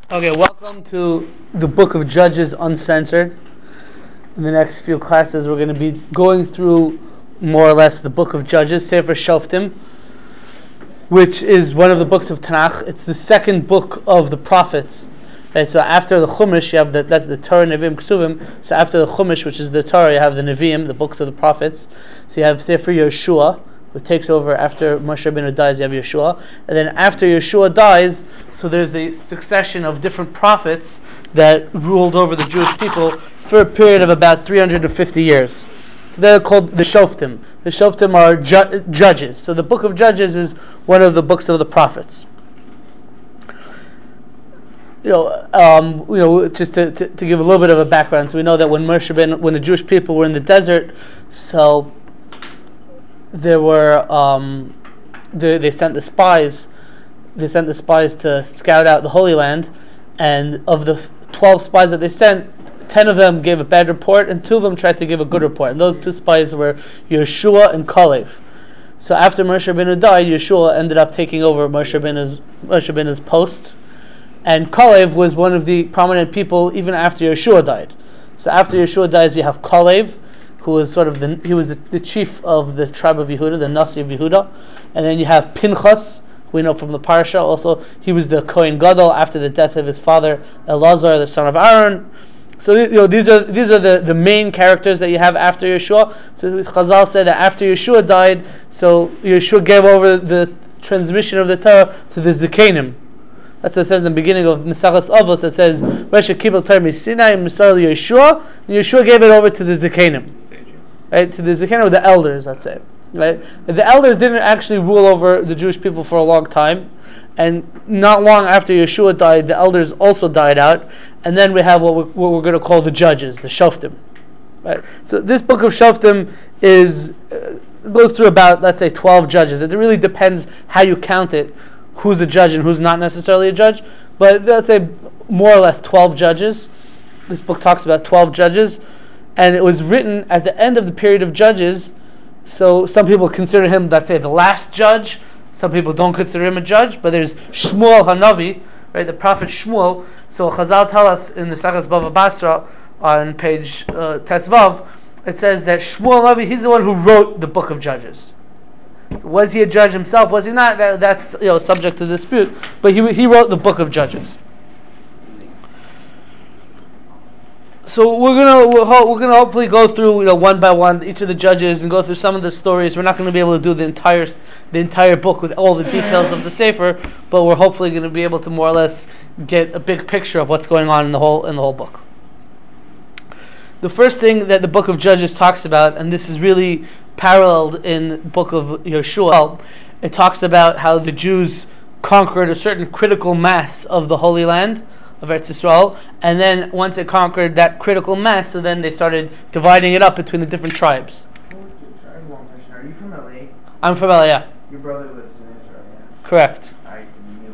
Okay, welcome to the Book of Judges Uncensored. In the next few classes, we're going to be going through more or less the Book of Judges, Sefer Shoftim, which is one of the books of Tanakh. It's the second book of the prophets. Right, so after the Chumash, you have that's the Torah, Nevi'im, Ksuvim. So after the Chumash, which is the Torah, you have the Nevi'im, the books of the prophets. So you have Sefer Yeshua, who takes over after Moshe Rabbeinu dies. You have Yeshua, and then after Yeshua dies, so there's a succession of different prophets that ruled over the Jewish people for a period of about 350 years. So they're called the Shoftim. The Shoftim are judges. So the book of Judges is one of the books of the prophets. Just to give a little bit of a background, so we know that when the Jewish people were in the desert, so there were they sent the spies. They sent the spies to scout out the Holy Land, and of the 12 spies that they sent, 10 of them gave a bad report, and 2 of them tried to give a good report. And those 2 spies were Yeshua and Kalev. So after Moshe Rabbeinu died, Yeshua ended up taking over Moshe Rabbeinu's post, and Kalev was one of the prominent people even after Yeshua died. So after Yeshua dies, you have Kalev, who was the chief of the tribe of Yehuda, the Nasi of Yehuda, and then you have Pinchas. We know from the parasha also he was the Kohen Gadol after the death of his father Elazar, the son of Aaron. So these are the main characters that you have after Yeshua. So Chazal said that after Yeshua died, so Yeshua gave over the transmission of the Torah to the Zikanim. That's what it says in the beginning of Mesachas Avos. It says Moshe Kibel Torah Sinai Misar Yeshua, and Yeshua gave it over to the Zikanim, right? To the Zikanim, the elders, let's say. Right? The elders didn't actually rule over the Jewish people for a long time, and not long after Yeshua died, the elders also died out, and then we have what we're going to call the judges, the Shoftim. Right? So this book of Shoftim goes through about, let's say, 12 judges. It really depends how you count it, who's a judge and who's not necessarily a judge, but let's say more or less 12 judges. This book talks about 12 judges, and it was written at the end of the period of judges. So some people consider him, let's say, the last judge. Some people don't consider him a judge. But there's Shmuel Hanavi, right? The prophet Shmuel. So Chazal tell us in the Sechas Bava Basra on page Tesvav, it says that Shmuel Hanavi, he's the one who wrote the book of Judges. Was he a judge himself? Was he not? That's subject to dispute. But he wrote the book of Judges. So we're gonna hopefully go through one by one each of the judges and go through some of the stories. We're not going to be able to do the entire book with all the details of the Sefer, but we're hopefully going to be able to more or less get a big picture of what's going on in the whole book. The first thing that the book of Judges talks about, and this is really paralleled in the book of Yeshua, it talks about how the Jews conquered a certain critical mass of the Holy Land of Eretz Yisrael, and then once they conquered that critical mass, so then they started dividing it up between the different tribes. Are you from LA? I'm from LA, yeah. Your brother lives in Israel, yeah? Correct. I knew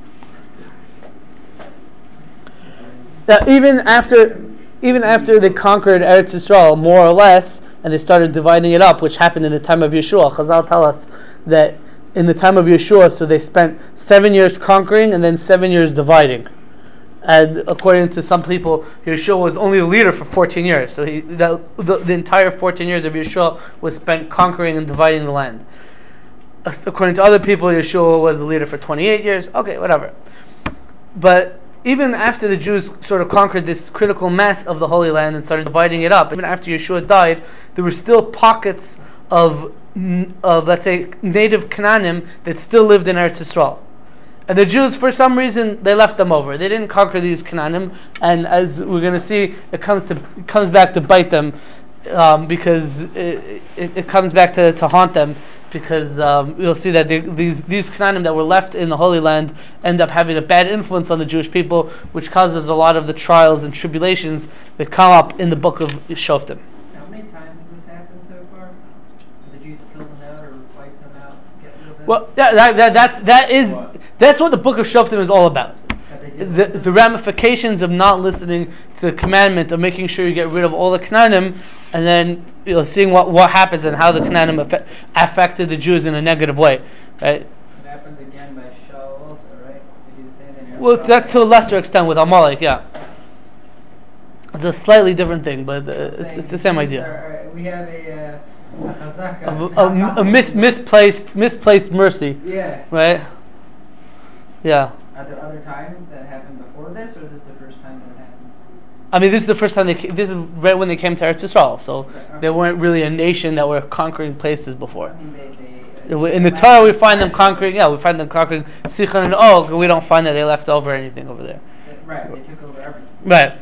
it. Now, even after they conquered Eretz Yisrael, more or less, and they started dividing it up, which happened in the time of Yeshua. Chazal tell us that in the time of Yeshua, so they spent 7 years conquering and then 7 years dividing. And according to some people, Yeshua was only a leader for 14 years. So the entire 14 years of Yeshua was spent conquering and dividing the land. According to other people, Yeshua was the leader for 28 years. Okay, whatever. But even after the Jews sort of conquered this critical mass of the Holy Land and started dividing it up, even after Yeshua died, there were still pockets of let's say, native Canaanim that still lived in Eretz Yisrael. And the Jews, for some reason, they left them over. They didn't conquer these Canaanim, and as we're going to see, it comes back to bite them, because it comes back to haunt them, because you'll see that these Canaanim that were left in the Holy Land end up having a bad influence on the Jewish people, which causes a lot of the trials and tribulations that come up in the book of Shoftim. How many times has this happened so far? Did the Jews kill them out or wipe them out, get rid of them? Well, that's what the book of Shoftim is all about. The ramifications of not listening to the commandment of making sure you get rid of all the Canaanim, and then seeing what happens and how the Canaanim affected the Jews in a negative way, right? It happens again by Shaul also, right? They do the same thing. Well, that's to a lesser extent with Amalek, yeah. It's a slightly different thing, but it's the same idea. We have a chazaka. Misplaced mercy, Yeah. right? Yeah. Are there other times that happened before this, or this is the first time that it happens? I mean, this is the first time this is right when they came to Eretz Yisrael, so they weren't really a nation that were conquering places before. I mean, In the Torah, we find them conquering. Yeah, we find them conquering Sichon and Og. We don't find that they left over anything over there. Right, they took over everything. Right.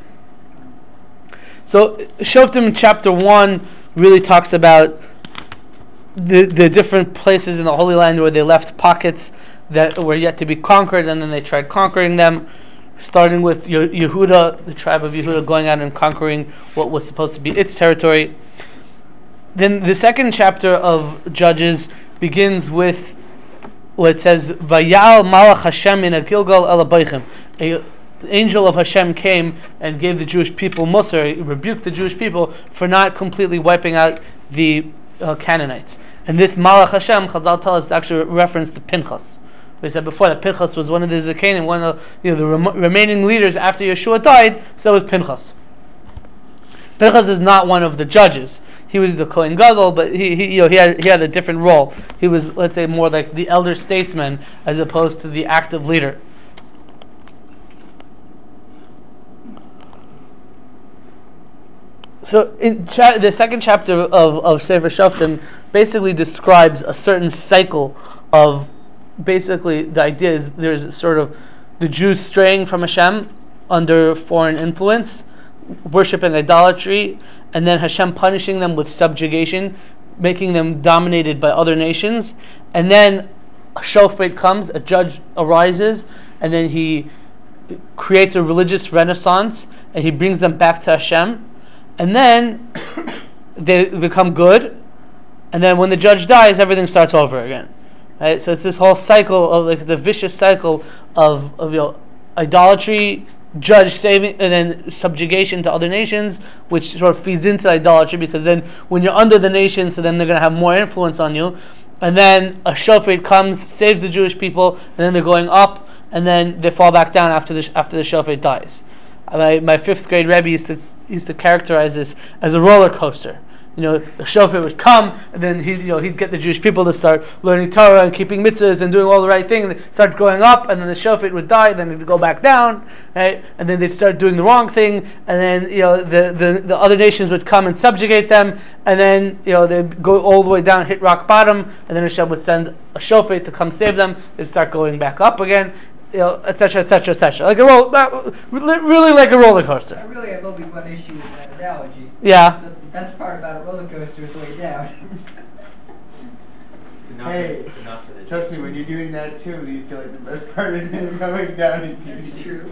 So Shoftim chapter 1 really talks about the different places in the Holy Land where they left pockets that were yet to be conquered, and then they tried conquering them, starting with Yehuda, the tribe of Yehuda, going out and conquering what was supposed to be its territory. Then the second chapter of Judges begins with what it says, Vayal Malach Hashem in a Gilgal el Abaychim. An angel of Hashem came and gave the Jewish people Musar, rebuked the Jewish people for not completely wiping out the Canaanites. And this Malach Hashem, Chazal tell us, is actually a reference to Pinchas. We said before that Pinchas was one of the Zakanim, one of the remaining leaders after Yeshua died, so was Pinchas. Pinchas is not one of the judges. He was the Kohen Gadol, but he had a different role. He was, let's say, more like the elder statesman as opposed to the active leader. So the second chapter of Sefer Shoftim basically describes a certain cycle of, basically the idea is there's sort of the Jews straying from Hashem under foreign influence, worshipping idolatry, and then Hashem punishing them with subjugation, making them dominated by other nations. And then a shofet comes, a judge arises, and then he creates a religious renaissance, and he brings them back to Hashem. And then they become good, and then when the judge dies, everything starts over again. Right? So it's this whole cycle of like the vicious cycle of idolatry, judge saving, and then subjugation to other nations, which sort of feeds into idolatry, because then when you're under the nation, so then they're going to have more influence on you. And then a shofet comes, saves the Jewish people, and then they're going up, and then they fall back down after the shofet dies. My fifth grade Rebbe used to characterize this as a roller coaster. The shofet would come, and then he'd get the Jewish people to start learning Torah and keeping mitzvahs and doing all the right thing, and it starts going up, and then the shofet would die, then it'd go back down, right? And then they'd start doing the wrong thing, and then the other nations would come and subjugate them, and then they'd go all the way down, hit rock bottom, and then Hashem would send a shofet to come save them. They'd start going back up again, etc., etc., etc. Like really like a roller coaster. I really have only one issue with that analogy. Yeah. The best part about a roller coaster is the way down. Hey, trust me, when you're doing that too, you feel like the best part is going down. It's true.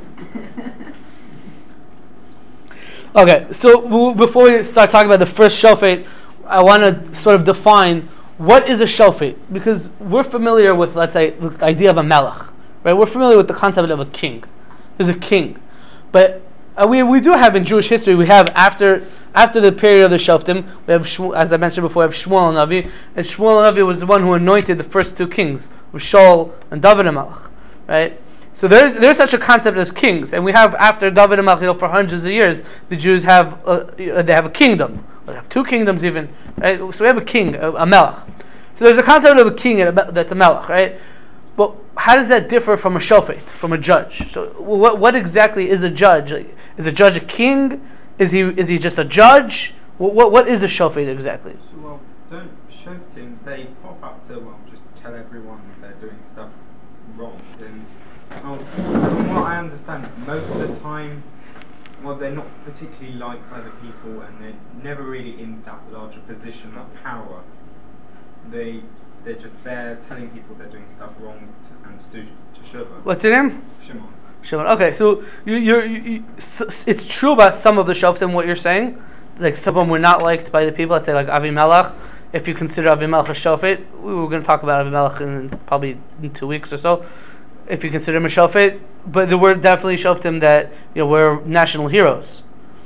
Okay, so before we start talking about the first shofet, I want to sort of define what is a shofet, because we're familiar with, let's say, the idea of a melech. Right, we're familiar with the concept of a king. There's a king, but we do have in Jewish history. We have after the period of the Shoftim, we have as I mentioned before, we have Shmuel Navi, and Shmuel Navi was the one who anointed the first two kings, with Shaul and David HaMelech. Right, so there's such a concept as kings, and we have after David HaMelech, for hundreds of years, the Jews have they have a kingdom, or they have two kingdoms even. Right, so we have a king, a melech. So there's a concept of a king that's a melech, right? But how does that differ from a shofet, from a judge? So what exactly is a judge? Like, is a judge a king? Is he just a judge? What is a shofet exactly? So don't shoftim, they pop up to just tell everyone they're doing stuff wrong. And from what I understand, most of the time, they're not particularly liked by the people, and they're never really in that larger position of power. They're just there telling people they're doing stuff wrong and to do teshuvah. What's your name? Shimon. Okay, so it's true about some of the shoftim what you're saying. Like some of them were not liked by the people. Let's say like Avimelech. If you consider Avimelech a shofet, we were going to talk about Avimelech probably in 2 weeks or so. If you consider him a shofet, but there were definitely shoftim that were national heroes.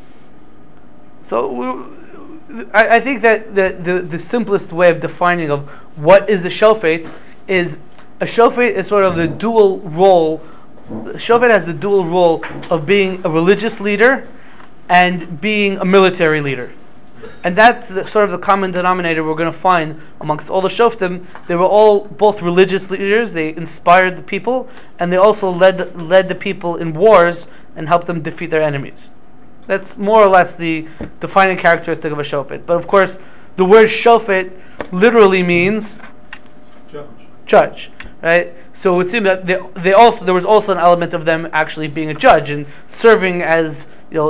So I think that the simplest way of defining of what is a shofet is a shofet is sort of the dual role shofet has the dual role of being a religious leader and being a military leader. And that's sort of the common denominator we're going to find amongst all the shoftim. They were all both religious leaders. They inspired the people, and they also led the people in wars and helped them defeat their enemies. That's more or less the defining characteristic of a shofet. But of course, the word shofet literally means judge, right? So it would seem that there was also an element of them actually being a judge and serving as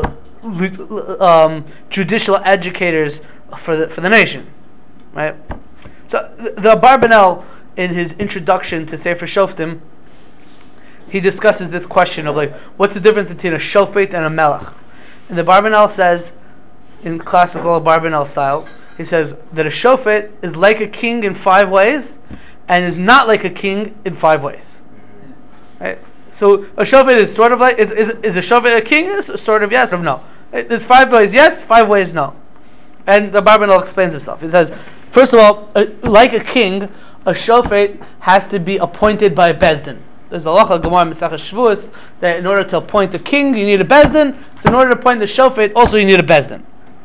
judicial educators for the nation, right? So the Abarbanel, in his introduction to Sefer Shoftim, he discusses this question of what's the difference between a shofet and a melech. And the Abarbanel says, in classical Abarbanel style, he says that a shofet is like a king in 5 ways, and is not like a king in 5 ways. Right? So a shofet is sort of like is a shofet a king? Sort of yes or no. There's 5 ways yes, 5 ways no. And the Abarbanel explains himself. He says, first of all, like a king, a shofet has to be appointed by a bezdin. There's a halacha Gemara Masechah Shavuos that in order to appoint a king, you need a bezdin. So in order to appoint the shofet, also you need a bezdin.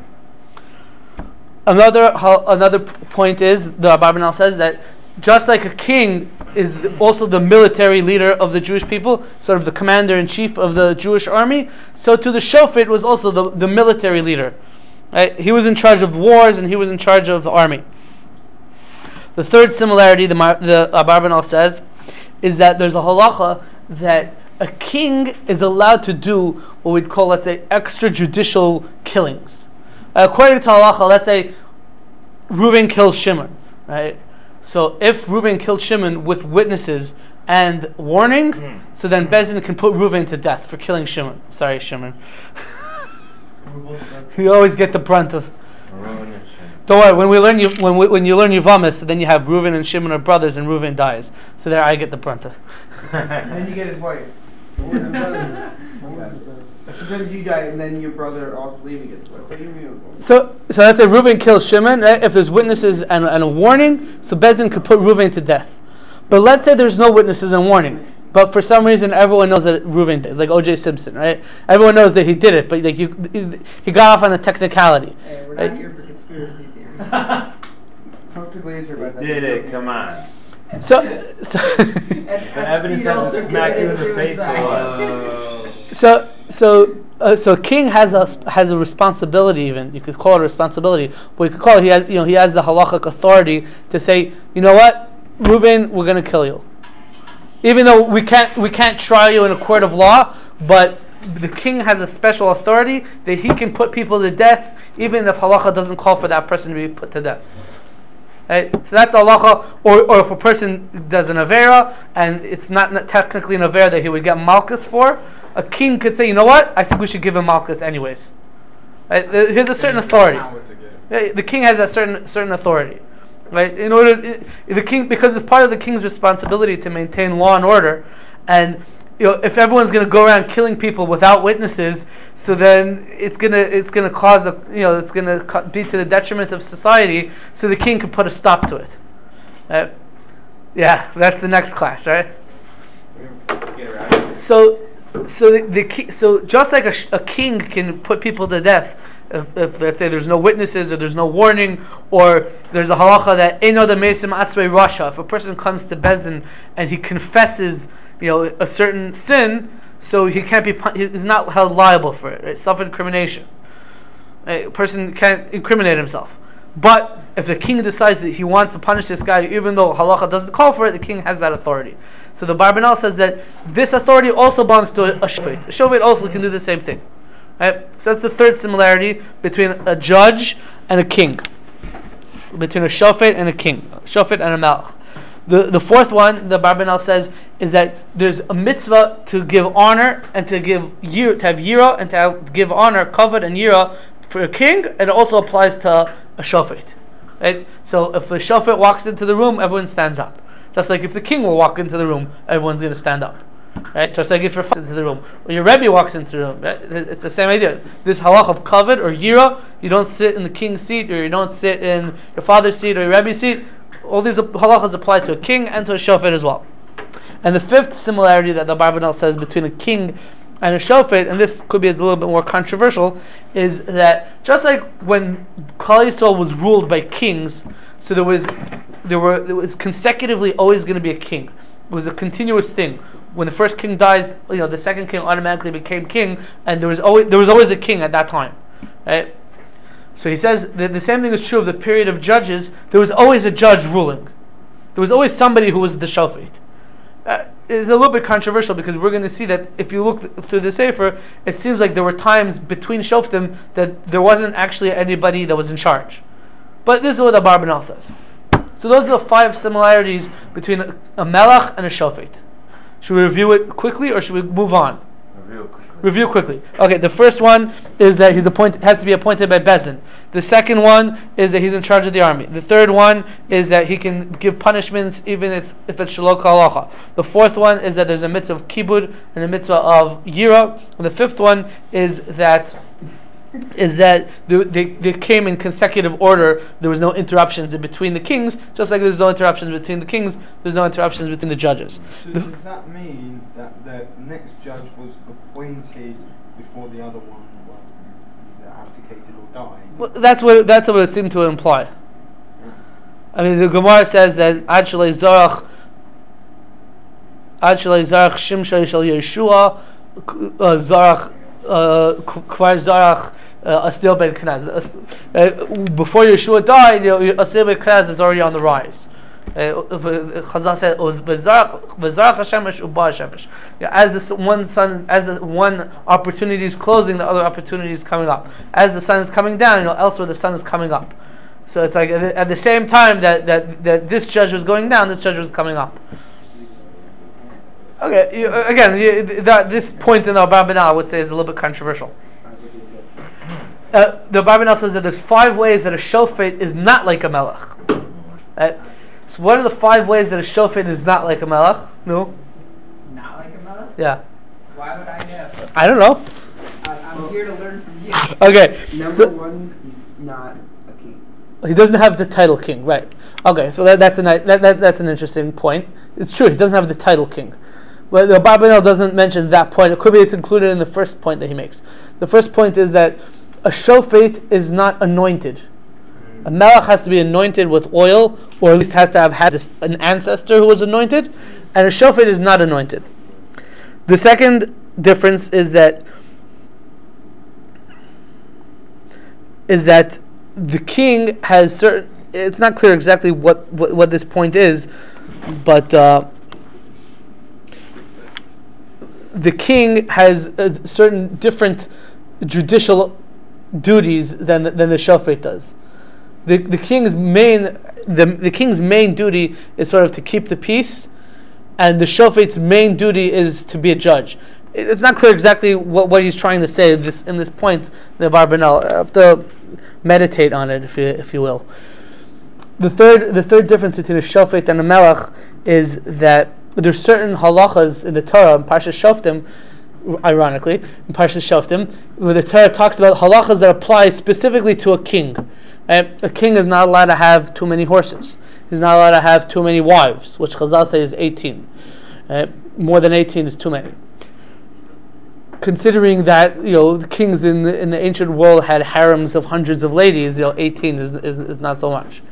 Another point is, the Abarbanel says that just like a king is also the military leader of the Jewish people, sort of the commander-in-chief of the Jewish army, so too the shofet was also the military leader. Right? He was in charge of wars and he was in charge of the army. The third similarity, the Abarbanel says, is that there's a halacha that a king is allowed to do what we'd call, let's say, extrajudicial killings. According to halacha, let's say Reuven kills Shimon, right? So if Reuven killed Shimon with witnesses and warning, so then Bezdin can put Reuven to death for killing Shimon. Sorry, Shimon. You always get the brunt of. Don't worry. When you learn Yevamos, so then you have Reuven and Shimon are brothers, and Reuven dies. So there, I get the brunt of. And then you get his wife. Sometimes you die, and then your brother also leaving it. What do you mean? So let's say Reuven kills Shimon. Right? If there's witnesses and a warning, so Bezdin could put Reuven to death. But let's say there's no witnesses and warning, but for some reason everyone knows that Reuven did, like O.J. Simpson, right? Everyone knows that he did it, but he got off on a technicality. Hey, we're right? not here for conspiracy theories. Talk to Glazer about that. Did it? Come on. So The evidence has to smack you in the face. So king has a responsibility. Even you could call it a responsibility, but you could call it he has the halachic authority to say, you know what, Reuven, we're going to kill you, even though we can't try you in a court of law, but the king has a special authority that he can put people to death, even if halacha doesn't call for that person to be put to death. Right? So that's halacha. Or if a person does an avera and it's not technically an avera that he would get malchus for, a king could say, you know what, I think we should give him malchus anyways. Right? He has a certain authority. Right? The king has a certain authority. Right? In order, the king, because it's part of the king's responsibility to maintain law and order, and if everyone's going to go around killing people without witnesses, so then it's going to cause it's going to be to the detriment of society. So the king could put a stop to it. Right? Yeah, that's the next class, right? So just like a king can put people to death if let's say there's no witnesses or there's no warning, or there's a halacha that Eino Mesim Atzvei Rasha. If a person comes to Bezdin and he confesses a certain sin, so he's not held liable for it. Right? Self-incrimination. Right? A person can't incriminate himself. But if the king decides that he wants to punish this guy, even though halacha doesn't call for it, the king has that authority. So the Abarbanel says that this authority also belongs to a shofet. A shofet also can do the same thing. Right? So that's the third similarity between a judge and a king. Between a shofet and a king. A shofet and a melech. The fourth one, the Abarbanel says, is that there's a mitzvah to give honor and to have yira and to give honor, kavod and yira for a king, and it also applies to a shofet. Right? So if a shofet walks into the room, everyone stands up. Just like if the king will walk into the room, everyone's going to stand up. Right? Just like if you're into the room, or your Rebbe walks into the room, right? It's the same idea. This halach of kavod or yira, you don't sit in the king's seat, or you don't sit in your father's seat or your Rebbe's seat. All these halachas apply to a king and to a shofet as well. And the fifth similarity that the Barbanel says between a king and a shofet, and this could be a little bit more controversial, is that just like when Klal Yisrael was ruled by kings, so there was consecutively always going to be a king. It was a continuous thing. When the first king dies, the second king automatically became king, and there was always a king at that time, right? So he says that the same thing is true of the period of judges. There was always a judge ruling. There was always somebody who was the shofet. It's a little bit controversial because we're going to see that if you look through the Sefer, it seems like there were times between shoftim that there wasn't actually anybody that was in charge. But this is what the Barbanel says. So those are the 5 similarities between a melech and a shofet. Should we review it quickly or should we move on? Review quickly. Okay, the first one is that has to be appointed by Bezin. The second one is that he's in charge of the army. The third one is that he can give punishments even if it's shelo k'halacha. The fourth one is that there's a mitzvah of kibud and a mitzvah of yira. And the fifth one is that they came in consecutive order. There was no interruptions in between the kings, just like there's no interruptions between the kings, there's no interruptions between the judges. So does that mean that the next judge was appointed before the other one either abdicated or died? Well, that's what it seemed to imply. Yeah. I mean, the Gemara says that Ad Shalei Zarach Shimshai Shal Yeshua Zarach Kvar Zarach Astil Ben Kenaz. Before Yeshua died, Astil Ben Kenaz is already on the rise. Chazal said it was Bezarach Hashemesh Uba Hashemesh. As the one opportunity is closing, the other opportunity is coming up. As the sun is coming down, elsewhere the sun is coming up. So it's like at the same time that this judge was going down, this judge was coming up. Okay, this point in the Barbanel I would say is a little bit controversial. The Barbanel says that there's 5 ways that a shofet is not like a melech. So what are the 5 ways that a shofet is not like a melech? No? Not like a melech? Yeah. Why would I know? I don't know. I'm here to learn from you. Okay. Number 1, he's not a king. He doesn't have the title king, right? Okay, so that's an interesting point. It's true, he doesn't have the title king. But the Barbanel doesn't mention that point. It could be it's included in the first point that he makes. The first point is that a shofet is not anointed. A melech has to be anointed with oil, or at least has to have had an ancestor who was anointed, and a shofet is not anointed. The second difference is that the king has certain. It's not clear exactly what this point is, but the king has certain different judicial duties than the shofet does. The king's main duty is sort of to keep the peace, and the shofet's main duty is to be a judge. It's not clear exactly what he's trying to say in this point. The Barbanel, I have to meditate on it, if you will. The third difference between a shofet and a melech is that there's certain halachas in the Torah, in Parshas Shoftim, ironically, in Parshas Shoftim, where the Torah talks about halachas that apply specifically to a king. A king is not allowed to have too many horses. He's not allowed to have too many wives, which Chazal says is 18. More than 18 is too many. Considering that the kings in the ancient world had harems of hundreds of ladies, 18 is not so much.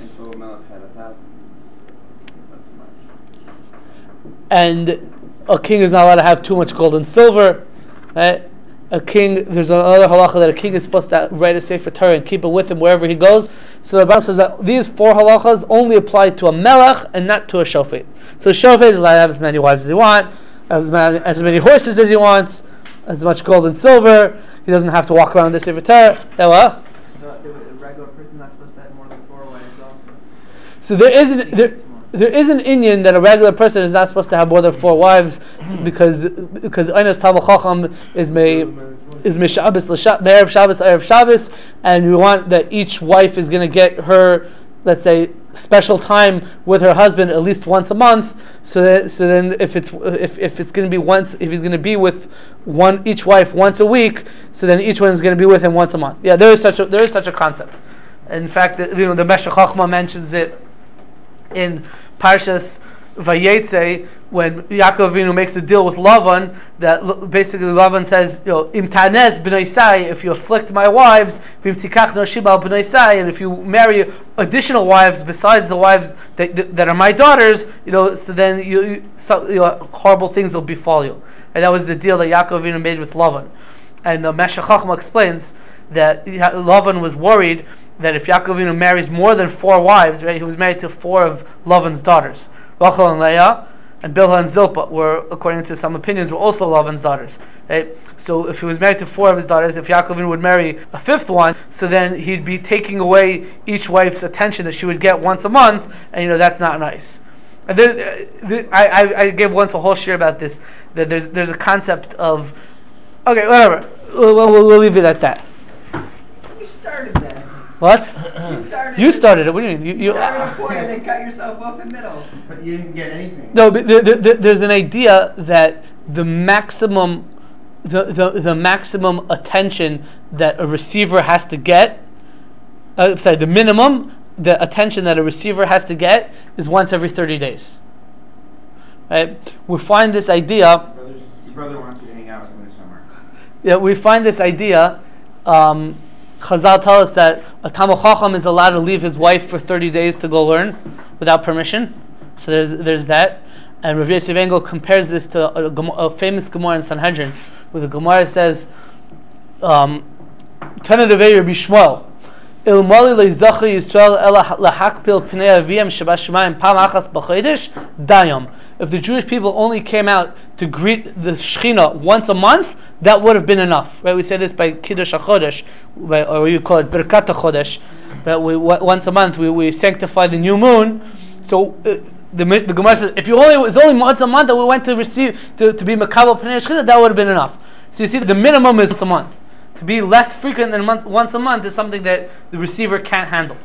And a king is not allowed to have too much gold and silver. Right? A king, there's another halacha that a king is supposed to write a sefer Torah and keep it with him wherever he goes. So the Bible says that these 4 halachas only apply to a melech and not to a shofet. So a shofet is allowed to have as many wives as he wants, as many horses as he wants, as much gold and silver. He doesn't have to walk around with the sefer Torah. The regular person not supposed to have more than 4 wives also. So there is an inyan that a regular person is not supposed to have more than 4 wives because Einas Talmud Chacham is Shabbos Erev Shabbos Erev Shabbos, and we want that each wife is going to get her, let's say, special time with her husband at least once a month. So then if it's going to be once, if he's going to be with each wife once a week, so then each one is going to be with him once a month. Yeah, there is such a concept. In fact, the Meshech Chochmah mentions it in Parshas Vayetze, when Yaakov Avinu makes a deal with Lavan, that basically Lavan says, Im tanez b'nai Isai, if you afflict my wives, v'im tikach noshim al b'nai Isai, and if you marry additional wives besides the wives that are my daughters, so then horrible things will befall you. And that was the deal that Yaakov Avinu made with Lavan. And the Meshech Chochmah explains that Lavan was worried that if Yaakov Avinu marries more than 4 wives, right, he was married to 4 of Lavan's daughters, Rachel and Leah, and Bilhah and Zilpah were, according to some opinions, were also Lavan's daughters. Right? So if he was married to 4 of his daughters, if Yaakov Avinu would marry a 5th one, so then he'd be taking away each wife's attention that she would get once a month, and that's not nice. And then, I gave once a whole share about this, that there's a concept of, okay, whatever, we'll leave it at that. You started that. What? You started it. What do you mean? You started a point and then cut yourself off in the middle. But you didn't get anything. No, but there's an idea that the maximum attention that a receiver has to get, the minimum the attention that a receiver has to get is once every 30 days. Right? We find this idea. His brother wants you to hang out with him this summer. Yeah, we find this idea. Chazal tell us that a Talmid Chacham is allowed to leave his wife for 30 days to go learn without permission. So there's that. And Rav Yosef Engel compares this to a famous Gemara in Sanhedrin, where the Gemara says, Tana Devei Rabbi Shmuel, Ilmali le'zachi Yisrael ela lahakpil pnei aviyam shabashamayim pam achas b'chodesh dayam. If the Jewish people only came out to greet the Shechina once a month, that would have been enough. Right? We say this by Kiddush HaChodesh, or you call it Birkat HaChodesh. But once a month we sanctify the new moon. So the Gemara says, if it was only once a month that we went to receive to be Makabel Pnei Shechina, that would have been enough. So you see, the minimum is once a month. To be less frequent than once a month is something that the receiver can't handle.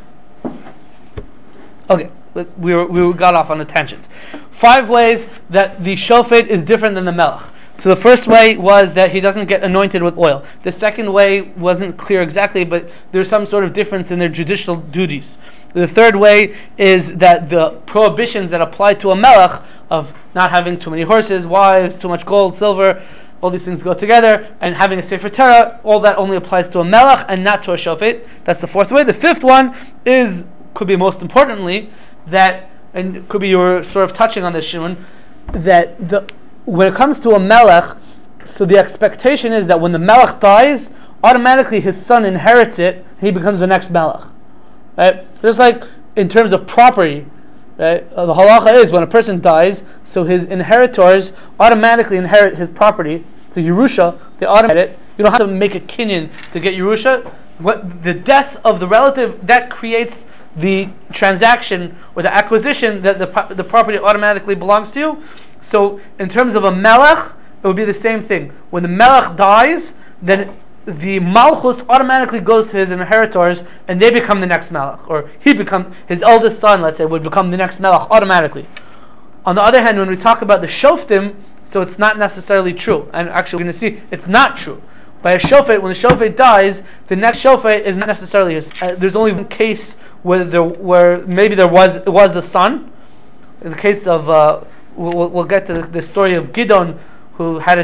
Okay, we got off on the tangents. 5 ways that the shofet is different than the melech. So the first way was that he doesn't get anointed with oil. The second way wasn't clear exactly, but there's some sort of difference in their judicial duties. The third way is that the prohibitions that apply to a melech of not having too many horses, wives, too much gold, silver, all these things go together, and having a Sefer Torah, all that only applies to a melech and not to a shofet. That's the 4th way. The 5th one could be most importantly, that, and could be you were sort of touching on this, Shimon, that when it comes to a melech, so the expectation is that when the melech dies, automatically his son inherits it, he becomes the next melech. Right? Just like in terms of property, right? The halacha is when a person dies, so his inheritors automatically inherit his property. It's a Yerusha, they automatically it. You don't have to make a kinyan to get Yerusha. The death of the relative, that creates the transaction or the acquisition that the property automatically belongs to you. So in terms of a melech, it would be the same thing. When the melech dies, then the malchus automatically goes to his inheritors, and they become the next melech, or his eldest son, let's say, would become the next melech automatically. On the other hand, when we talk about the shoftim, so it's not necessarily true, and actually we're going to see it's not true. By a shofet, when the shofet dies, the next shofet is not necessarily his. There's only one case where maybe it was the son. In the case of we'll get to the story of Gidon, who had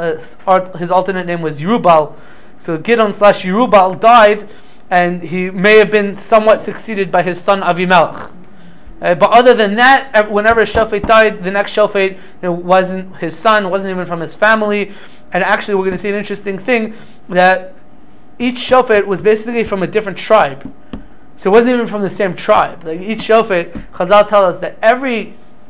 his alternate name was Yerubal. So Gidon / Yerubal died, and he may have been somewhat succeeded by his son Avimelech. But other than that, whenever a shofet died, the next shofet wasn't his son, wasn't even from his family. And actually, we're going to see an interesting thing, that each shofet was basically from a different tribe. So it wasn't even from the same tribe. Like each shofet, Chazal tell us that I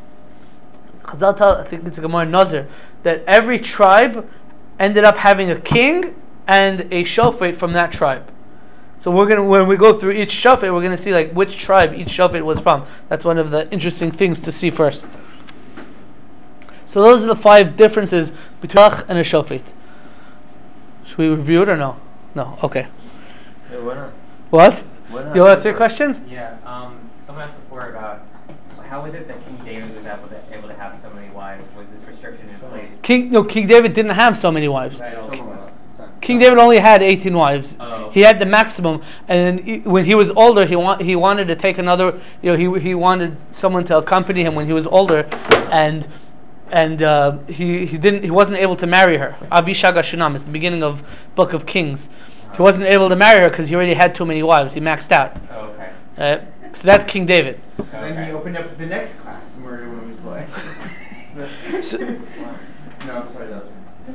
think it's a Gemara Nazir, that every tribe ended up having a king and a shofet from that tribe. So when we go through each shofet, we're going to see like which tribe each shofet was from. That's one of the interesting things to see first. So those are the 5 differences between a melech and a shofet. Should we review it or no? No. Okay. Yeah, why not? What? You want to answer your question? Yeah. Someone asked before about how was it that King David was able to have so many wives? Was this restriction in place? King David didn't have so many wives. Right. King David only had 18 wives. Oh. He had the maximum, and when he was older, he wanted to take another. He wanted someone to accompany him when he was older, and he wasn't able to marry her. Avishag Shunam is the beginning of Book of Kings. He wasn't able to marry her because he already had too many wives. He maxed out. Oh, okay. So that's King David. Then he opened up the next class, Murder Women's Wife. So, No, I'm sorry, that's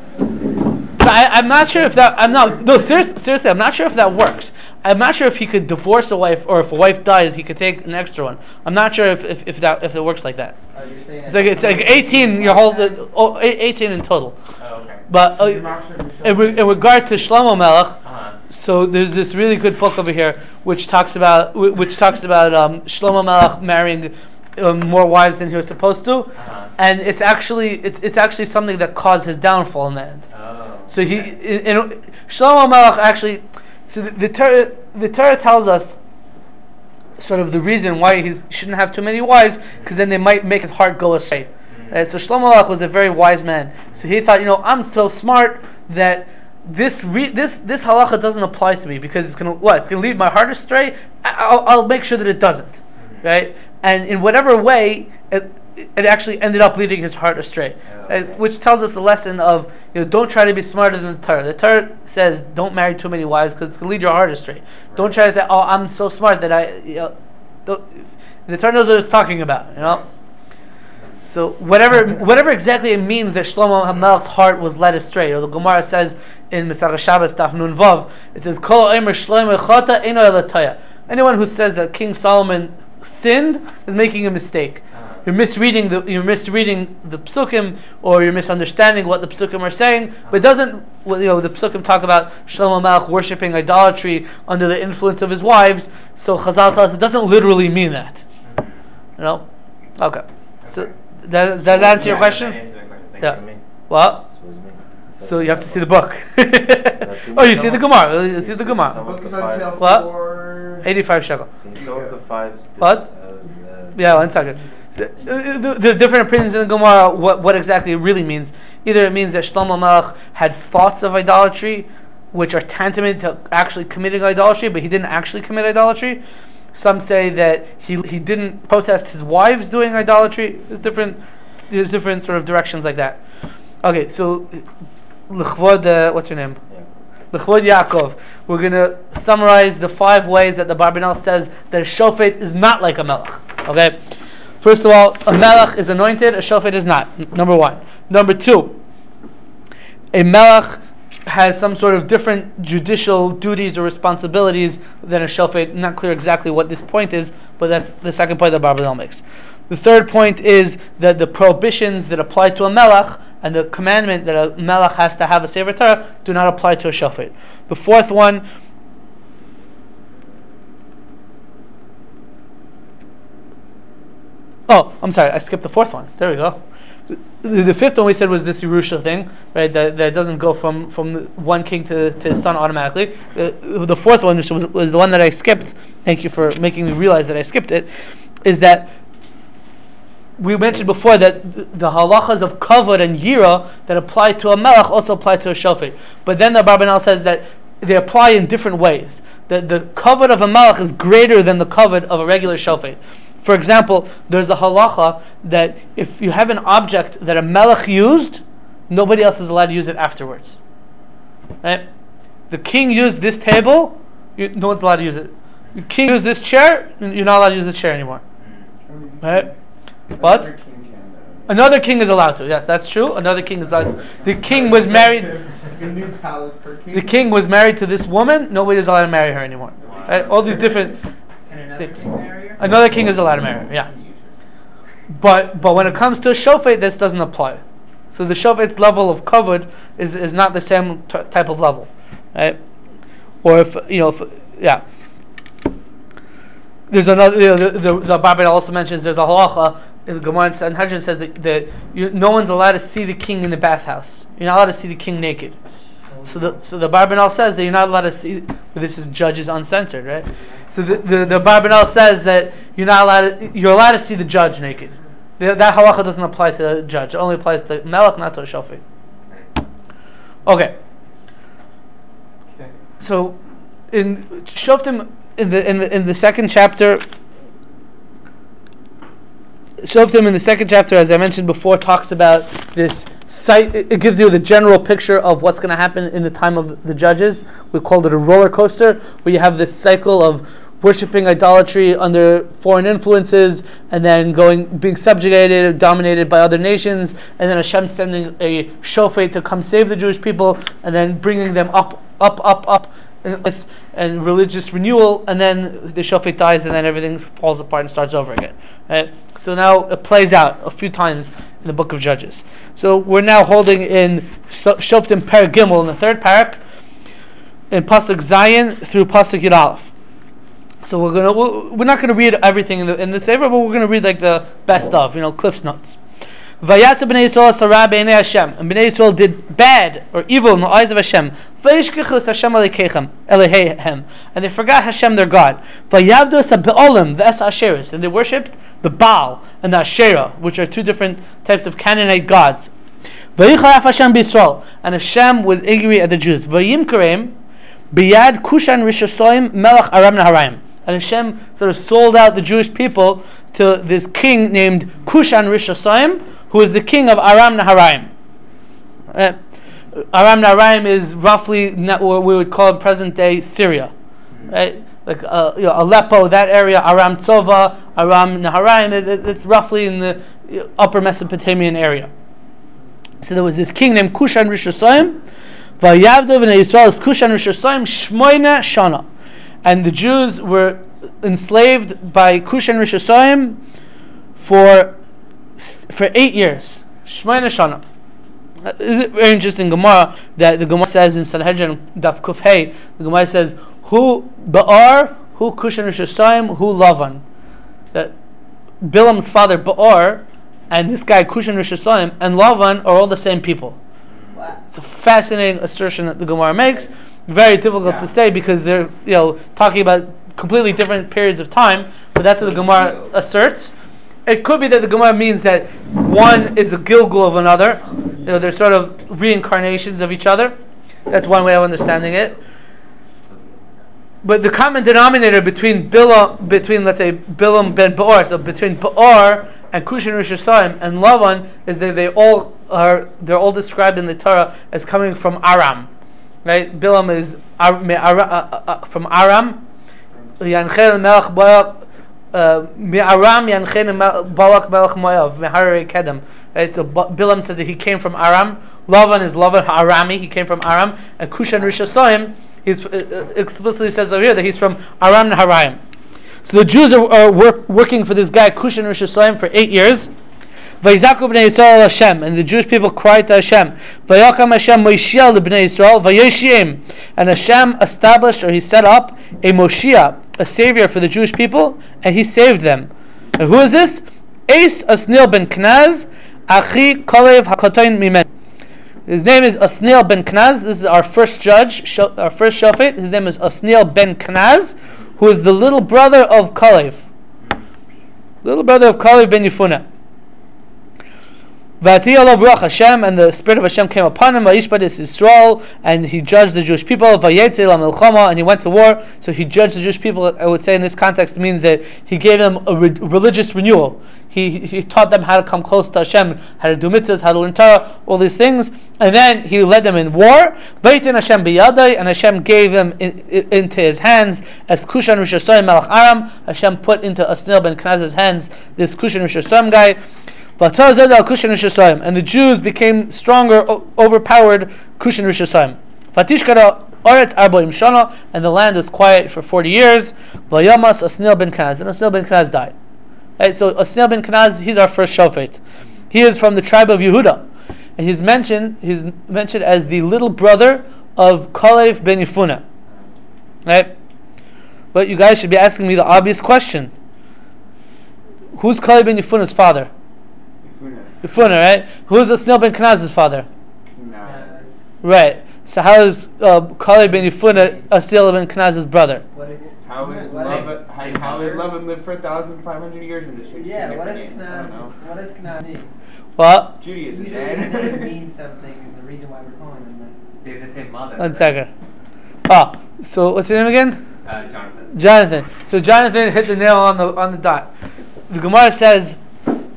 So I'm not sure if that. Seriously, I'm not sure if that works. I'm not sure if he could divorce a wife, or if a wife dies, he could take an extra one. I'm not sure if it works like that. Oh, you're saying It's like 18. Your whole 18 in total. Oh, okay. But in regard to Shlomo Melech, Uh-huh. so there's this really good book over here which talks about Shlomo Melech marrying more wives than he was supposed to, Uh-huh. and it's actually something that caused his downfall in the end. Oh. So Shlomo Melech actually, so the Torah tells us sort of the reason why he shouldn't have too many wives, because then they might make his heart go astray. So Shlomo Melech was a very wise man. So he thought, I'm so smart that this halacha doesn't apply to me because it's gonna lead my heart astray. I'll make sure that it doesn't, right? And in whatever way, it actually ended up leading his heart astray, which tells us the lesson of don't try to be smarter than the Torah. The Torah says don't marry too many wives because it's going to lead your heart astray. Right. Don't try to say, oh, I'm so smart that the Torah knows what it's talking about, So whatever exactly it means that Shlomo HaMelech's heart was led astray, or the Gemara says in Masechah Shabbos Daf Nun Vav, it says Kol Omer Shlomo Chata Eino Ela Toya. Anyone who says that King Solomon sinned is making a mistake. You're misreading the psukim, or you're misunderstanding what the psukim are saying. But it doesn't. The psukim talk about Shlomo Melech worshiping idolatry under the influence of his wives. So Chazal tells us it doesn't literally mean that. Okay. So does that answer your question? Yeah. What? So you have to see the book. Oh, you see the Gemara. You see the Gemara. What? 85 shekel. What? Yeah, 1 second. There's different opinions in the Gemara what exactly it really means. Either it means that Shlomo Melech had thoughts of idolatry, which are tantamount to actually committing idolatry, but he didn't actually commit idolatry. Some say that he didn't protest his wives doing idolatry. There's different sort of directions like that. Okay, so L'chvod, what's your name? L'chvod Yaakov. We're going to summarize the 5 ways that the Barbanel says that a shofet is not like a melech. Okay? First of all, a melech is anointed, a shofet is not. Number 1. Number 2, a melech has some sort of different judicial duties or responsibilities than a shofet. Not clear exactly what this point is, but that's the second point that Barbanel makes. The third point is that the prohibitions that apply to a melech and the commandment that a melech has to have a sefer Torah do not apply to a shofet. The fourth one, I'm sorry, I skipped the fourth one. There we go. The fifth one we said was this Yerusha thing, right? That doesn't go from one king to his son automatically. The fourth one, which was the one that I skipped, thank you for making me realize that I skipped it, is that we mentioned before that the halachas of kavod and yira that apply to a melech also apply to a shofet. But then the Barbanel says that they apply in different ways. That the kavod of a melech is greater than the kavod of a regular shofet. For example, there's the halacha that if you have an object that a melech used, nobody else is allowed to use it afterwards. Right? The king used this table, no one's allowed to use it. The king used this chair, you're not allowed to use the chair anymore. Right? What? Another king is allowed to. Yes, that's true. Another king is allowed to. The king was married. The king was married to this woman. Nobody is allowed to marry her anymore. Right? All these different things. Another king is allowed to marry her. Yeah. But when it comes to a shofet, this doesn't apply. So the shofet's level of kavod is not the same type of level, right? Or if there's another. The Barbanel also mentions there's a halacha. The Gemara in Sanhedrin says that no one's allowed to see the king in the bathhouse. You're not allowed to see the king naked. So the Barbanel says that you're not allowed to see. This is Judges Uncensored, right? So the Barbanel says that you're allowed to see the judge naked. That halacha doesn't apply to the judge. It only applies to melech, not to a shofet. Okay. So in Shoftim in the second chapter, Shoftim in the second chapter, as I mentioned before, talks about this site. It gives you the general picture of what's going to happen in the time of the judges. We called it a roller coaster, where you have this cycle of worshipping idolatry under foreign influences, and then being subjugated, dominated by other nations, and then Hashem sending a shofet to come save the Jewish people, and then bringing them up, and religious renewal, and then the shofet dies, and then everything falls apart and starts over again. Right? So now it plays out a few times in the book of Judges. So we're now holding in Shoftim Perek Gimel in the third parak, in Pasuk Zayin through Pasuk Yud Aleph. So we're not gonna read everything in the Sefer, but we're gonna read like the best of, Cliff's Notes. Vayasa b'nei Yisrael sarah b'nei Hashem, and b'nei Yisrael did bad or evil in the eyes of Hashem. Vayishkichus Hashem Eloheihem, and they forgot Hashem their God. Vayavdu be'olim v'es asheris, and they worshipped the Baal and the Asherah, which are two different types of Canaanite gods. Vayicharaf Hashem b'Yisrael, and Hashem was angry at the Jews. Vayimkarem biyad Kushan Rishasoim Melech Aram Naharaim. And Hashem sort of sold out the Jewish people to this king named Kushan Rishasoim, who is the king of Aram Naharaim. Aram Naharaim is roughly what we would call present day Syria, right? Like Aleppo, that area, Aram Tzova, Aram Naharaim. It's roughly in the upper Mesopotamian area. So there was this king named Kushan Rishasoim. Vayavdu v'nei Yisrael Kushan Rishasoim shmoina shana. And the Jews were enslaved by Kushan Rishasoim for 8 years. Shmoina shana. Is it very interesting Gemara that the Gemara says in Sanhedrin Daf Kuf Hey, the Gemara says, who Ba'ar, who Kushan Rishasoim, who Lavan. That Bilam's father Ba'ar and this guy Kushan Rishasoim and Lavan are all the same people. Wow. It's a fascinating assertion that the Gemara makes. Very difficult to say because they're talking about completely different periods of time, but that's what the Gemara asserts. It could be that the Gemara means that one is a Gilgul of another. They're sort of reincarnations of each other. That's one way of understanding it. But the common denominator between let's say Bilam ben Ba'or, so between Ba'or and Kushan Rishasoim and Lavan, is that they're all described in the Torah as coming from Aram. Right? Bilam is from Aram. Yanchel Melech Balak Aram Yanchel Balak Melech Moav Meharei Kedem. Right? So Bilam says that he came from Aram. Lavan is Lavan Arami. He came from Aram. And Kushan Rishasoim, he explicitly says over here that he's from Aram Naharaim. So the Jews are working for this guy Kushan Rishasoim for 8 years. Vayizaku b'nei Yisrael Hashem, and the Jewish people cried to Hashem. Vayakam Hashem Moshiach leb'nei Yisrael vayoshiim, and Hashem established, or he set up a Moshiach, a savior for the Jewish people, and he saved them. And who is this? Eis Asnil ben Knaz, Achi Kalev Hakotoin Mimen. His name is Asnil ben Knaz. This is our first judge, our first shofet. His name is Asnil ben Knaz, who is the little brother of Kalev. Little brother of Kalev ben Yefuneh. Hashem, and the Spirit of Hashem came upon him, and he judged the Jewish people, and he went to war. So he judged the Jewish people. I would say in this context it means that he gave them a religious renewal. He taught them how to come close to Hashem, how to do mitzvahs, how to learn Torah, all these things, and then he led them in war. And Hashem gave them into his hands as Kushan Rishasoim Melech Aram. Hashem put into Asnil ben Knaz's hands this Kushan Rishasoim guy. And the Jews became stronger, overpowered Kushan Rishasoim. And the land was quiet for 40 years. Vayamas Asnil ben Knaz, and Asnil ben Knaz died. Right, so Asnil ben Knaz, he's our first shofet. He is from the tribe of Yehuda, and he's mentioned as the little brother of Kalev ben Yefuneh. Right, but you guys should be asking me the obvious question: who's Kalev ben Yefuneh's father? Yefuneh, right? Who's Asnil ben Knaz's father? No. Right. So how is Kalev ben Yefuneh Asnil ben Knaz's brother? How did Lavan live for 1,500 years in this? Yeah, what does Knaz mean? What? Judaism. Usually his name means something, and the reason why we're calling him that. They have the same mother. 1 second. So what's your name again? Jonathan. Jonathan. So Jonathan hit the nail on the dot. The Gemara says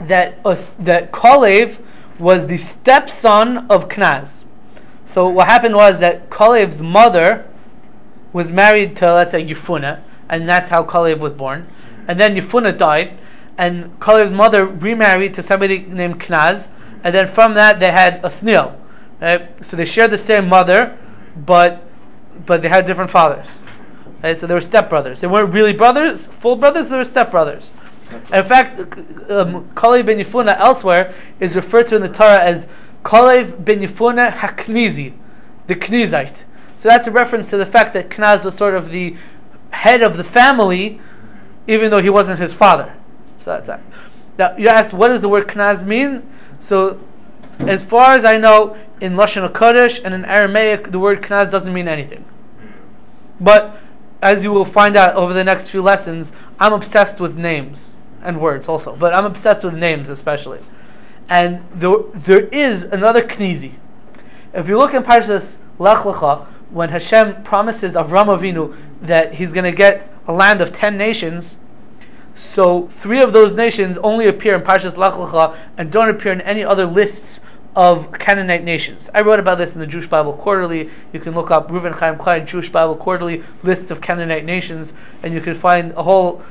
that Kalev was the stepson of Knaz. So what happened was that Kalev's mother was married to, let's say, Yefuna, and that's how Kalev was born. And then Yefuna died, and Kalev's mother remarried to somebody named Knaz, and then from that they had Osniel. Right? So they shared the same mother, but they had different fathers. Right? So they were stepbrothers. They weren't really brothers, full brothers. They were stepbrothers. In fact, Kalev ben Yefuna elsewhere is referred to in the Torah as Kalev ben Yefuna HaKnizi, the Knizite. So that's a reference to the fact that Knaz was sort of the head of the family, even though he wasn't his father. So that's that. Now you asked, what does the word Knaz mean? So, as far as I know, in Lashon HaKodesh and in Aramaic, the word Knaz doesn't mean anything. But as you will find out over the next few lessons, I'm obsessed with names and words also. But I'm obsessed with names especially. And there is another Knizi. If you look in Parshas Lech Lecha, when Hashem promises Avram Avinu that he's going to get a land of 10 nations, so 3 of those nations only appear in Parshas Lech Lecha and don't appear in any other lists of Canaanite nations. I wrote about this in the Jewish Bible Quarterly. You can look up Reuven Chaim Klein, Jewish Bible Quarterly, lists of Canaanite nations, and you can find a whole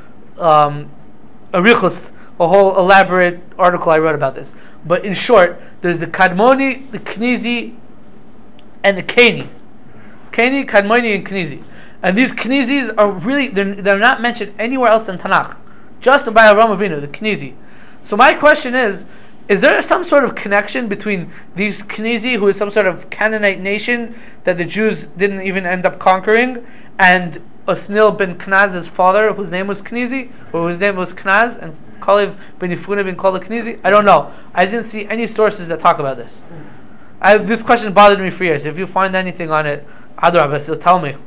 arichos, a whole elaborate article I wrote about this. But in short, there's the Kadmoni, the Knizi, and the Keni. Keni, Kadmoni, and Knizi. And these Knizis are really, they're not mentioned anywhere else in Tanakh. Just by Avram Avinu, the Knizi. So my question is there some sort of connection between these Knizi, who is some sort of Canaanite nation that the Jews didn't even end up conquering, and Osniel ben Knaz's father, whose name was Knizi, or whose name was Knaz, and Kalev ben Yefuna ben called Knizi? I don't know. I didn't see any sources that talk about this. This question bothered me for years. If you find anything on it, Adrabah, so tell me.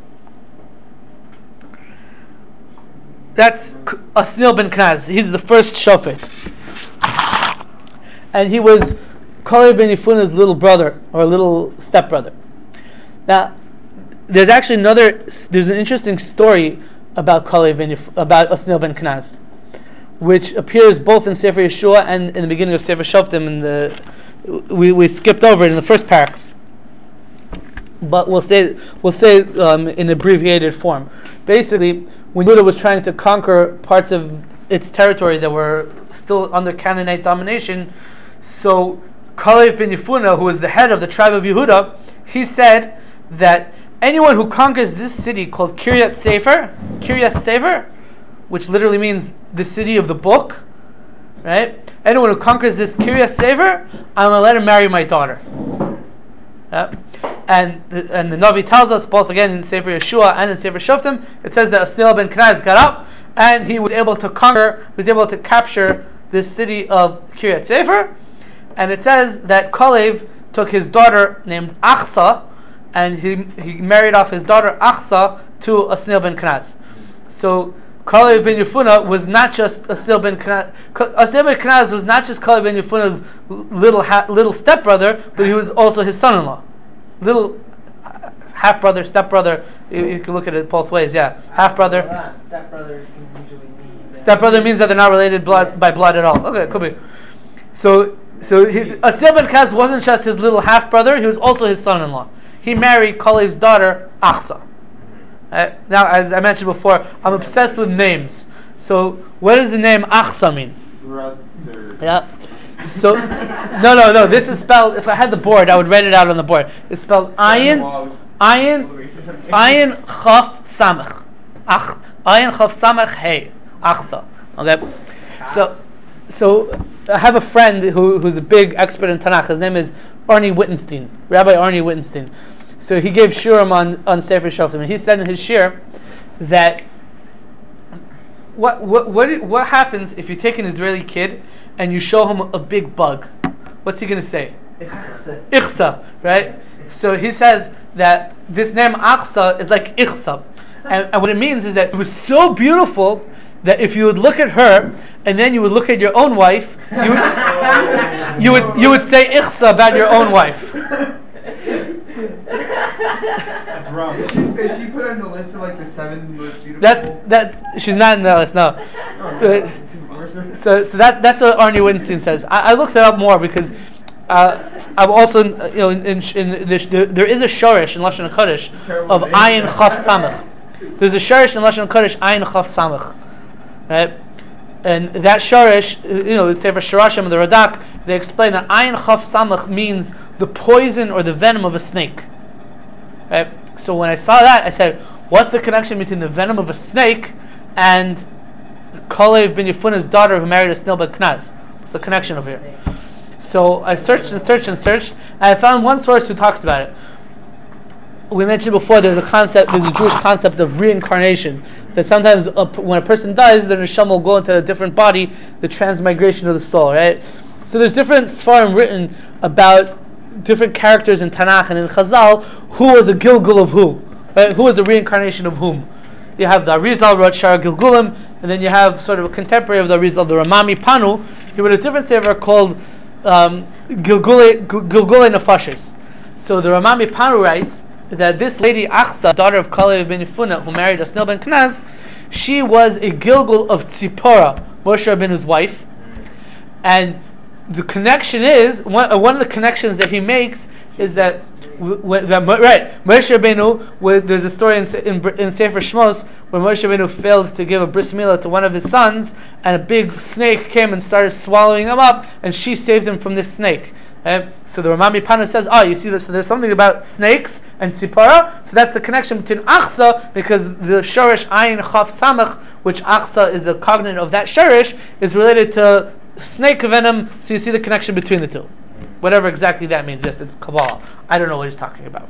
That's Osniel ben Knaz. He's the first shofet. And he was Kalev ben Yefuna's little brother, or little stepbrother. Now, there's an interesting story about about Osniel ben Knaz, which appears both in Sefer Yeshua and in the beginning of Sefer Shoftim. We skipped over it in the first paragraph, but we'll say in abbreviated form. Basically, when Judah was trying to conquer parts of its territory that were still under Canaanite domination, so Kalev ben Yefuna, who was the head of the tribe of Yehuda, he said that anyone who conquers this city called Kiryat Sefer, which literally means the city of the book, right? Anyone who conquers this Kiryat Sefer, I'm going to let him marry my daughter. Yeah? And the Navi tells us, both again in Sefer Yeshua and in Sefer Shoftim, it says that Osniel ben Knaz got up and he was able to capture this city of Kiryat Sefer. And it says that Kalev took his daughter named Achsa, and he married off his daughter Achsa to Osniel ben Knaz. So Kalev ben Yefuna was not just Osniel ben Knaz. Osniel ben Knaz was not just Kalev ben Yefuna's little stepbrother, but he was also his son-in-law, little half-brother, stepbrother. You can look at it both ways. Yeah, half-brother. Stepbrother can usually mean. Stepbrother means that they're not related by blood at all. Okay, could be. So Osniel ben Knaz wasn't just his little half-brother; he was also his son-in-law. He married Kalev's daughter Achsa. Now, as I mentioned before, I'm obsessed with names. So, what does the name Achsa mean? Brother. Yeah. So, no. This is spelled. If I had the board, I would write it out on the board. It's spelled Ayin Chaf Samach. Ayin Chaf Samach Hey Achsa. Okay. So I have a friend who's a big expert in Tanakh. His name is Arnie Wittenstein, Rabbi Arnie Wittenstein. So he gave shiurim on Sefer Shoftim, and he said in his shiur that what happens if you take an Israeli kid and you show him a big bug? What's he going to say? Ichsa, right? So he says that this name Achsa is like Ichsa, and what it means is that it was so beautiful that if you would look at her and then you would look at your own wife, you would say Ichsa about your own wife. That's wrong. Is she put on the list of like the 7 most beautiful? That she's not in that list. No. So that's what Arnie Wittgenstein says. I looked it up more because I'm also there is a shorish in Lashon HaKodesh of Ayin Chaf Samach. There's a shorish in Lashon HaKodesh Ayin Chaf Samach, right? And that shorish, the Sefer Shirashim and the Radak, they explain that Ayin Chaf Samach means the poison or the venom of a snake. Right? So when I saw that, I said, what's the connection between the venom of a snake and Kalev ben Yefunah's daughter who married a snail ben Knaz? What's the connection over here? So I searched and searched and searched, and I found one source who talks about it. We mentioned before there's a Jewish concept of reincarnation, that sometimes when a person dies, their neshama will go into a different body, the transmigration of the soul, right? So there's different Sfarim written about different characters in Tanakh and in Chazal, who was a Gilgul of who, right? Who was a reincarnation of whom? You have the Arizal wrote Shar Gilgulim, and then you have sort of a contemporary of the Arizal, the Ramami Panu. He wrote a different sefer called Gilgulei Nefashis. So the Ramami Panu writes that this lady Achsa, daughter of Kalev ben Yefunah, who married Asnil ben Knaz, she was a Gilgul of Tzipora, Moshe Rabbeinu's wife, and the connection is one of the connections that he makes is that Moshe Rabbeinu. There's a story in Sefer Shmos where Moshe Rabbeinu failed to give a bris milah to one of his sons, and a big snake came and started swallowing him up, and she saved him from this snake. So the Ramami Pana says, you see this, so there's something about snakes and Tzipora, so that's the connection between Achsa, because the Shorish Ayin Chaf Samach, which Achsa is a cognate of that Shorish, is related to snake venom, so you see the connection between the two. Whatever exactly that means, yes, it's Kabbalah. I don't know what he's talking about.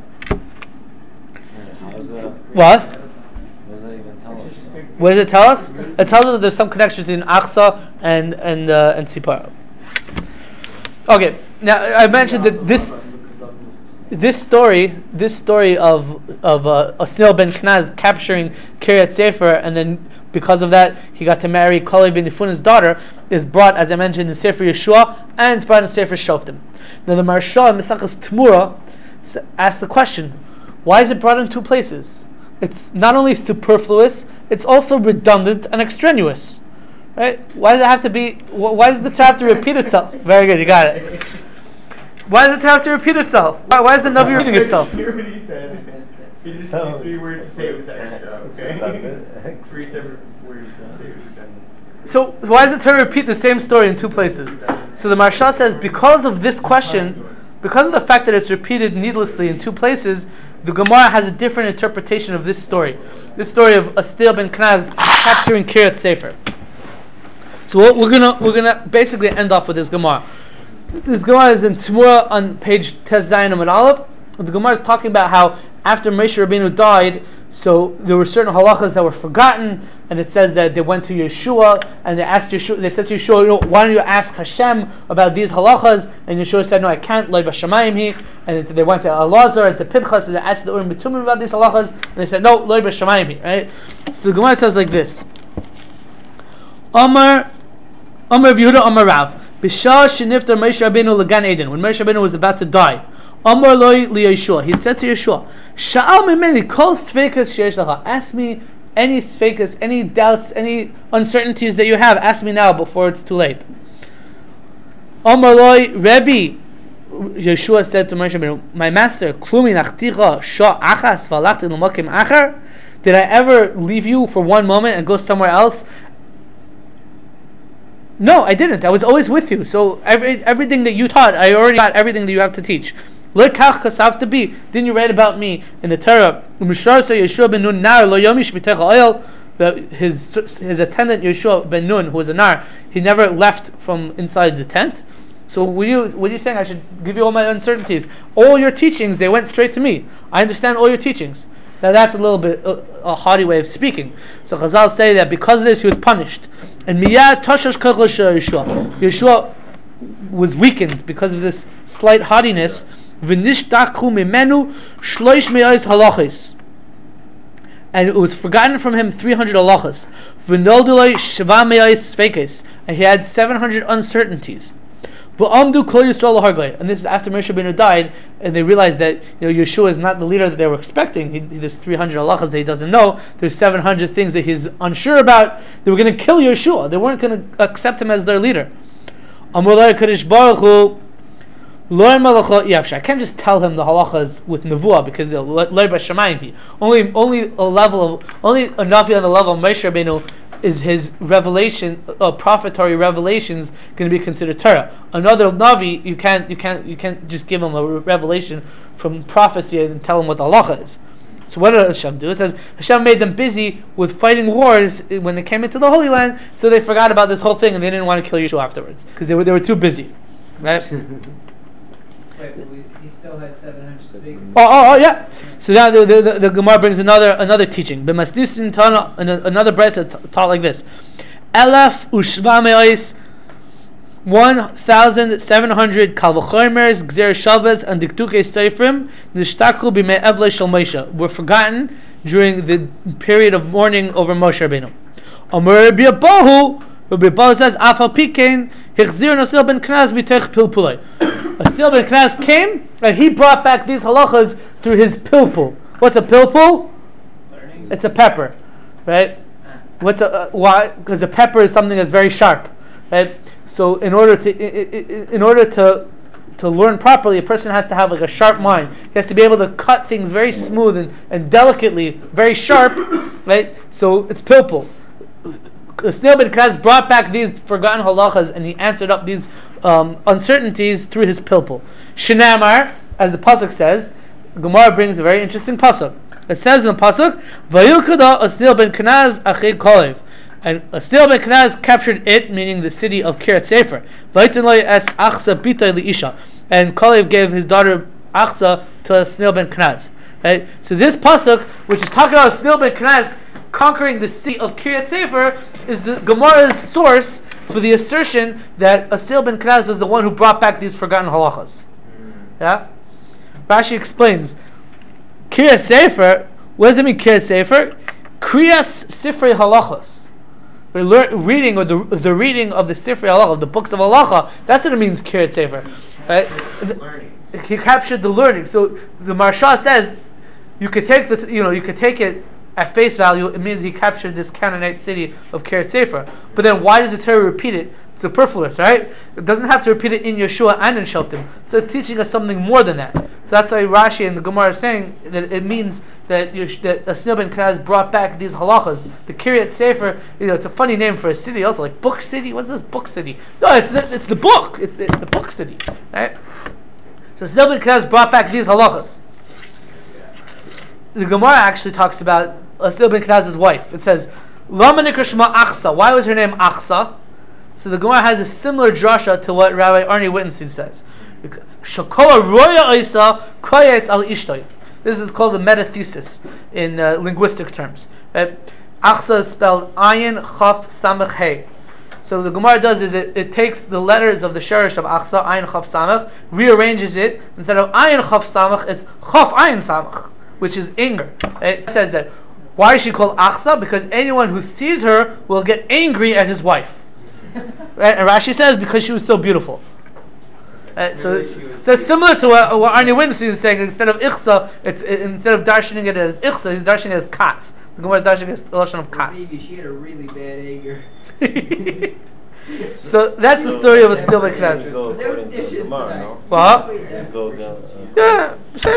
What? What does it tell us? It tells us there's some connection between Achsa and Tzipora. Okay, now I mentioned that this story of Asnil ben Knaz capturing Kiryat Sefer, and then because of that he got to marry Kalev ben Yefunah's daughter, is brought, as I mentioned, in Sefer Yeshua, and it's brought in Sefer Shoftim. Now the Maharsha in Mesachas Tmura asks the question, why is it brought in two places? It's not only superfluous, it's also redundant and extraneous. Right? Why does it have to be? Why does the Torah have to repeat itself? Very good, you got it. Why does the Torah have to repeat itself? Why is the Navi repeating itself? Hear what he said. He just used 3 words to say it was extra. Okay. 3 separate words to say it was redundant. So why does the Torah repeat the same story in 2 places? So the Maharsha says because of this question, because of the fact that it's repeated needlessly in 2 places, the Gemara has a different interpretation of this story. This story of Asnil ben Knaz capturing Kiryat Sefer. So we're gonna basically end off with this Gemara. This Gemara is in Tmura on page Tez Zayin Amud Aleph. The Gemara is talking about how after Moshe Rabbeinu died, so there were certain halachas that were forgotten, and it says that they went to Yeshua and they asked Yeshua. They said to Yeshua, why don't you ask Hashem about these halachas? And Yeshua said, no, I can't. Lo b'shamayim hi. And they went to Elazar and to Pinchas and they asked the Urim B'tumim about these halachas, and they said, no, lo b'shamayim hi. Right? So the Gemara says like this: Amar Yehuda Amar Rav, B'shah sheniftar Moshe Rabbeinu legan Eden, when Moshe Rabbeinu was about to die, Amar loy li Yeshua, he said to Yeshua, Sha'al mimeni kol sfeikas sheyesh lacha, ask me any sfeikas, any doubts, any uncertainties that you have, ask me now before it's too late. Amar loy Rebbe, Yeshua said to Moshe Rabbeinu, my master, klumi nachticha shah achas v'alachti l'makim achar, did I ever leave you for one moment and go somewhere else? No, I didn't. I was always with you. So everything that you taught, I already got everything that you have to teach. Didn't you write about me in the Torah? That his attendant Yeshua ben Nun, who was a nar, he never left from inside the tent. So what are you saying? I should give you all my uncertainties. All your teachings, they went straight to me. I understand all your teachings. Now that's a little bit a haughty way of speaking. So Chazal say that because of this he was punished. And miyad toshash kachla Yeshua was weakened because of this slight haughtiness. V'nishtachu mimenu shloish me'os halachos. And it was forgotten from him 300 halachos. V'nolduloi sheva me'os sfeikos. And he had 700 uncertainties. V'amdu kol Yisrael lahargay. And this is after Moshe Rabbeinu died, and they realized that Yeshua is not the leader that they were expecting. There's 300 halachas that he doesn't know. There's 700 things that he's unsure about. They were going to kill Yeshua. They weren't going to accept him as their leader. Amolai Kadosh Baruch Hu. I can't just tell him the halachas with nevuah because only a navi on the level of Moshe Rabbeinu is his revelation, prophetary revelations going to be considered Torah. Another navi, you can't just give him a revelation from prophecy and tell him what the halacha is. So what did Hashem do? It says Hashem made them busy with fighting wars when they came into the Holy Land, so they forgot about this whole thing and they didn't want to kill Yeshua afterwards because they were too busy, right? Wait, but he still had 700 speakers. Oh, yeah. So now the Gemara brings another teaching. B'masnisin Tana, another brisa taught like this: Elef u'shvameis, 1,700 kalvachomers, gzer shavas, and diktukei seifrim nishtaku b'mei evle shel Moshe were forgotten during the period of mourning over Moshe Rabbeinu. Amar Rabbi Abahu. Rabbi Abahu says, Afal Pikein, Hichzir Nasil ben Knaz mitech pilpulei. Nasil ben Knaz came, and he brought back these halachas through his pilpul. What's a pilpul? Learning. It's a pepper, right? Why? Because a pepper is something that's very sharp, right? So in order to learn properly, a person has to have like a sharp mind. He has to be able to cut things very smooth and delicately, very sharp, right? So it's pilpul. Snil ben Knaz brought back these forgotten halachas and he answered up these uncertainties through his pilpul. Shinamar, as the pasuk says, Gemara brings a very interesting pasuk. It says in the pasuk, "Vayilkada Snil ben Knaz achid kolev," and Snil ben Knaz captured it, meaning the city of Kiryat Sefer. Vaytin lo es Achsa bitay liisha, and Kolev gave his daughter Achsa to Snil ben Knaz. Right. So this pasuk, which is talking about Snil ben Knaz conquering the city of Kiryat Sefer, is the Gemara's source for the assertion that Snil ben Knaz was the one who brought back these forgotten halachas. Yeah? Rashi explains, Kiryat Sefer, what does it mean Kiryat Sefer? Kriyas Sifrei Halachos. Reading, or the reading of the Sifrei Halacha, of the books of Halacha, that's what it means Kiryat Sefer. Right? He captured the learning. So the Maharsha says, you could take it at face value. It means he captured this Canaanite city of Kiryat Sefer. But then why does the Torah repeat it? It's superfluous, right? It doesn't have to repeat it in Yeshua and in Shoftim. So it's teaching us something more than that. So that's why Rashi and the Gemara are saying that it means that Snil ben Knaz brought back these halachas. The Kiryat Sefer, it's a funny name for a city. Also, like Book City. What's this Book City? No, it's the book. It's the Book City, right? So Snil ben Knaz brought back these halachas. The Gemara actually talks about Snil ben Knaz's wife. It says, Lama nikra shema Achsa. Why was her name Achsa? So the Gemara has a similar drasha to what Rabbi Arnie Wittenstein says. Shakola roya oisa koyes al ishtoi. This is called the meta-thesis in linguistic terms. Right? Achsa is spelled Ayin Chaf Samach Hey. So the Gemara does is it takes the letters of the sherish of Achsa, Ayin Chaf Samach, rearranges it. Instead of Ayin Chaf Samach, it's Chaf Ayin Samach, which is anger. It says that. Why is she called Achsa? Because anyone who sees her will get angry at his wife. Right? And Rashi says because she was so beautiful. So it's similar to what Arnie Wittenstein is saying. Instead of Ichsa, instead of darshaning it as Ichsa, he's darshaning it as Katz. The Gemara is darshaning it as the lashon of Katz. Maybe she had a really bad anger. So that's the story of a Snil ben Knaz. No dishes tonight. What? Yeah,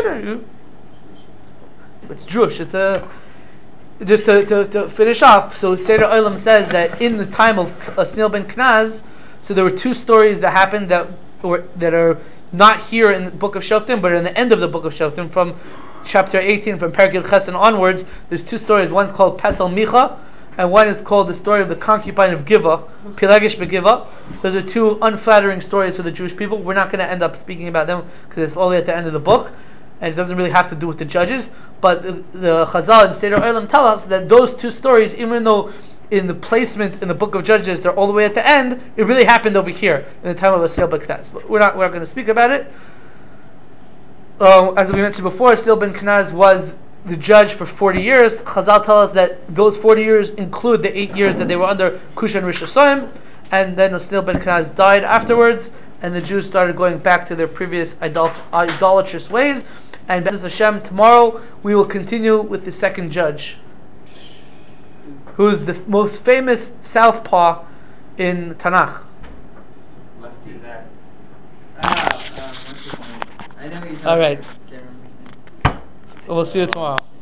it's Jewish. It's a. Just to finish off, so Seder Olam says that in the time of Snil ben Knaz, so there were two stories that happened that are not here in the book of Shoftim, but in the end of the book of Shoftim, from chapter 18, from Perek Ches and onwards. There's two stories. One's called Pesel Micha, and one is called the story of the concubine of Giva, Pilagish beGiva. Those are two unflattering stories for the Jewish people. We're not going to end up speaking about them because it's all the way at the end of the book. And it doesn't really have to do with the judges, but the Chazal and Seder Olam tell us that those two stories, even though in the placement in the book of Judges they're all the way at the end, it really happened over here in the time of Snil ben Knaz. But we're not going to speak about it. As we mentioned before, Snil ben Knaz was the judge for 40 years. Chazal tell us that those 40 years include the 8 years that they were under Kushan Rish Hashoyim, and then Snil ben Knaz died afterwards. and the Jews started going back to their previous idolatrous ways. And B'ezras Hashem, tomorrow we will continue with the second judge, who is the most famous southpaw in Tanakh. Who's that? What's his name? I know what you're talking All right. about. Can't remember his name. We'll see you tomorrow.